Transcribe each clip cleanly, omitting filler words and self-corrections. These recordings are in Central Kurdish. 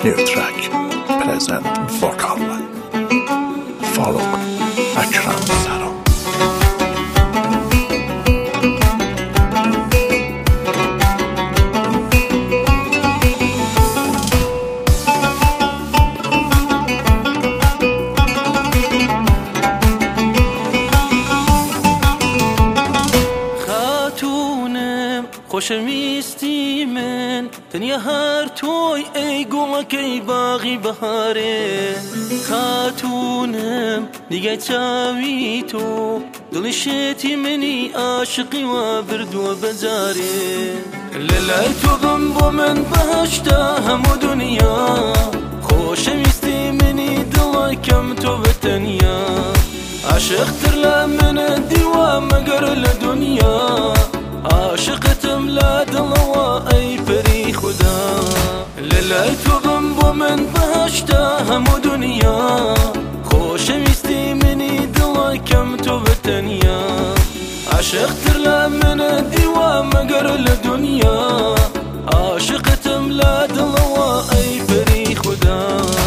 New track present vocal follow Akram Saro. خوشویستی من تنیا هر توی ای گوڵەکەی باغی بەهارێ خاتونم دیگە چاوی تۆ دڵشێتی منی عاشقی وا بردووە بەجارێ لەلای تۆ بم بۆ من بەهەشتا هەموو دنیا خۆشەویستی منی دڵەکەم تۆ بەتەنیا عاشقتر لە منە دیوە مەگەر لە دنیا عاشقتم لا دڵەوە ئەی پەری خودا لەلای تۆ بم بۆ من بەهەشتا هەموو دنیا خۆشەویستی منی دڵەکەم تۆ بەتەنیا عاشقتر لە منە دیوە مەگەر لە دنیا عاشقتم لا دڵەوە ئەی پەری خودا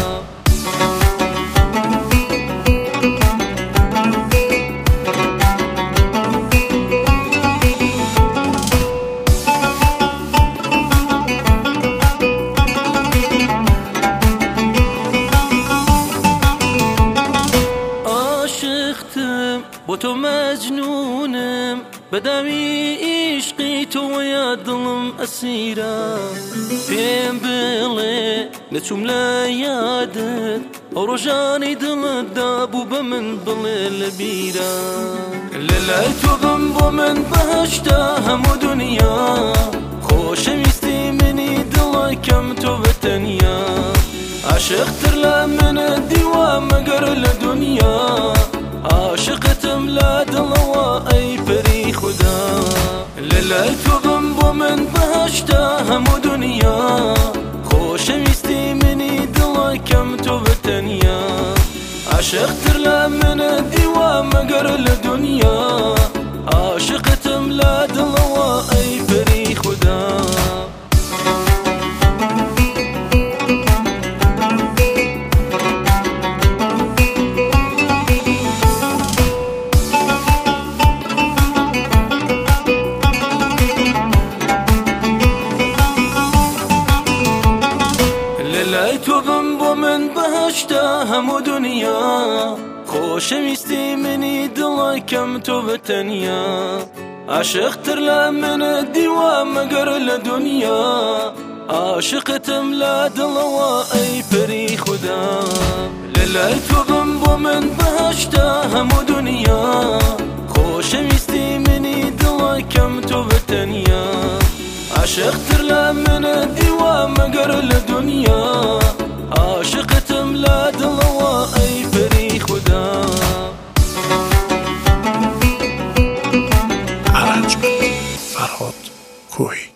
بۆ تۆ مەجنونم بەداوی عیشقی تۆوەیە دڵم ئەسیرە پێم بڵێ نەچووم لە یادت ئەو ڕۆژانەی دڵت دابوو بە من بڵێ لە بیرە لەلای تۆ بم بۆ من بەهەشتا هەموو دنیا خۆشەویستی منی دڵەکەم تۆ بەتەنیا عاشقتر لە منە دیوە مەگەر لە دنیا عاشقتم لا دڵەوە ئەی پەری خودا لەلای تۆ بم بۆ من بەهەشتا هەموو دنیا خۆشەویستی منی دڵەکەم تۆ بەتەنیا عاشقتر لە منە دیوە مەگەر لە دنیا عاشقتم لا دڵەوە ئەی پەری خودا لای تۆ بم بۆ من بەهەشتا هەموو دنیا خۆشەویستی منی دڵەکەم تۆ بەتەنیا عاشقتر لە منە دیوە مەگەر لە دنیا عاشقتم لا دڵەوە ئەی پەری خودا لەلای تۆ بم بۆ من بەهەشتا هەموو دنیا خۆشەویستی منی دڵەکەم تۆ بەتەنیا عاشقتر لە منە دیوە مەگەر لە دنیا عاشقتم لا دڵەوە ئەی پەری خودا Arrangement Farhod Kohi.